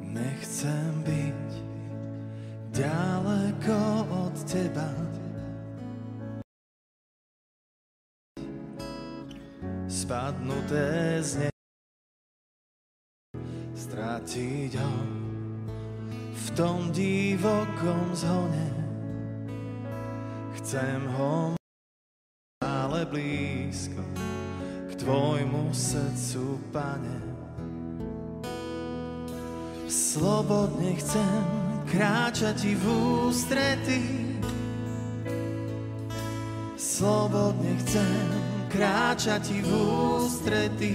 Nechcem byť ďaleko od teba, spadnuté z neba, stratiť ho v tom divokom zhone. Chcem ho ale blízko k tvojmu srdcu, Pane. Slobodne chcem kráčať ti v ústrety, slobodne chcem kráčať ti v ústrety,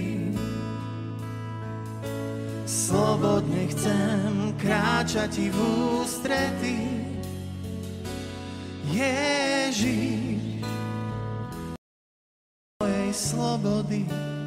slobodne chcem kráčať ti v ústrety, Ježiš, mojej slobody.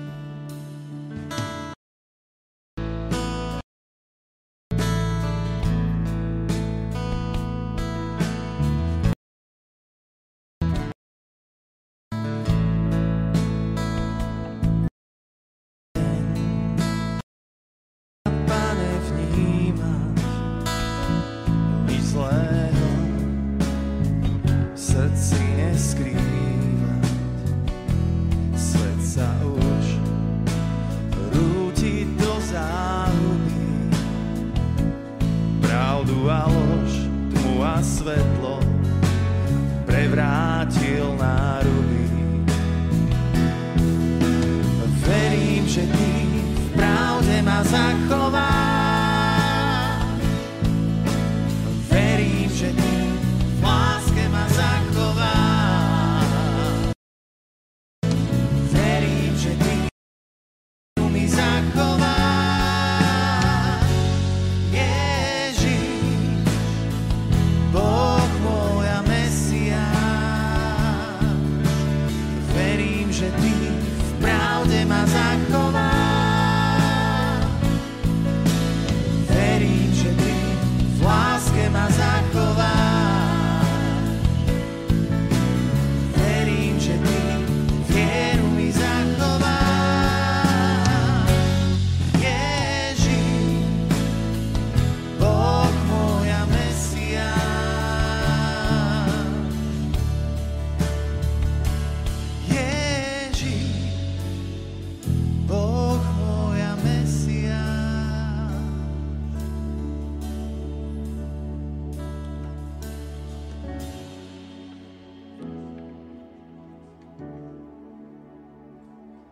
Svetlo prevrátil na ruby. Verím, že ty v pravde ma zachováš.